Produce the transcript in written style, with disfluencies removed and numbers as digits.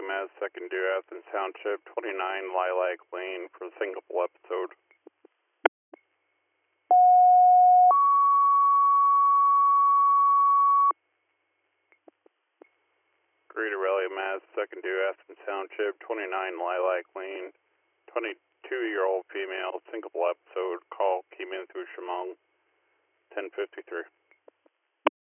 Mass, second due Athens Township, 29 Lilac Lane for a single episode. Greater Raleigh, Mass, second due Athens Township, 29 Lilac Lane, 22-year-old female, single episode, call came in through Chemung, 1053.